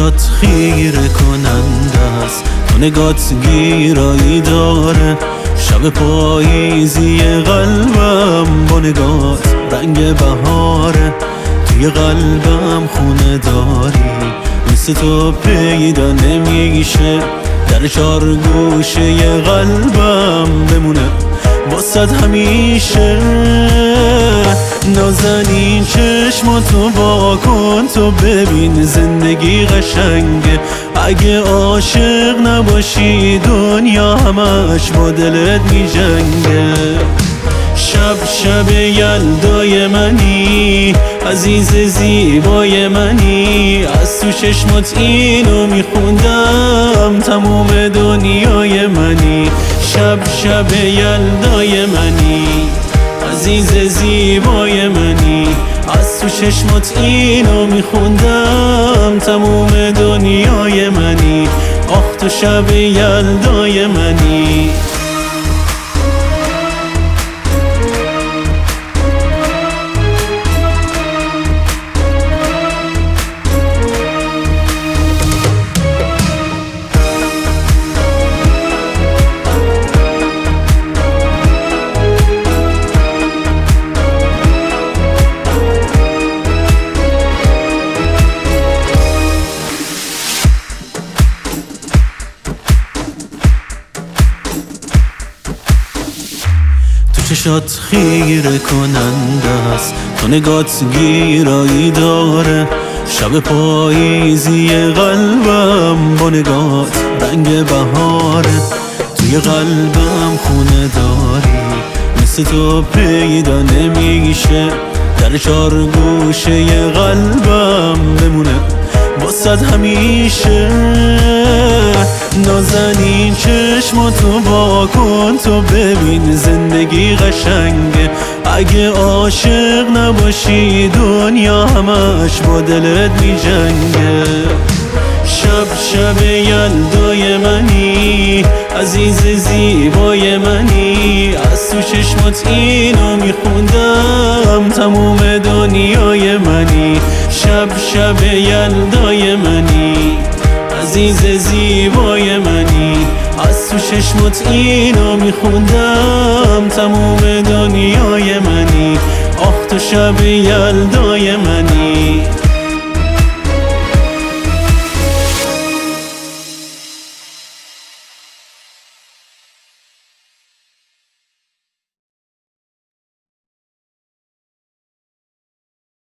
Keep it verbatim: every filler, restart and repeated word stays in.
چشات خیره کننده است، تو نگات گیرایی داره. شب پاییزی قلبم با نگات رنگ بهاره. توی قلبم خونه داری، مثل تو پیدا نمیشه. در چار گوشه قلبم بمونه واسد همیشه. نازنین چشماتو وا کن، تو ببین زندگی قشنگه. اگه عاشق نباشی دنیا همش با دلت میجنگه. شب شب یلدای منی، عزیز زیبای منی. از تو چشمات اینو میخوندم، تموم دنیای منی. شب شب یلدای منی، عزیز زیبای منی. از تو چشمات اینو میخوندم، تموم دنیای منی. آخ تو شب یلدای منی. چشات خیره کننده است، تو نگات گیرایی داره. شب پاییزی قلبم با نگات رنگ بهاره. توی قلبم خونه داری، مثل تو پیدا نمیشه. در چار گوشه قلبم بمونه واسد همیشه. نازنین چشماتو وا کن، تو ببین زندگی قشنگه. اگه عاشق نباشی دنیا همش با دلت میجنگه. شب شب یلدای منی، عزیز زیبای منی. از تو چشمات اینو میخوندم، تموم دنیای منی. شب شب یلدای منی، عزیز زیبای منی. از تو چشمات اینو میخوندم، تموم دنیای منی. آخ تو شب یلدای منی.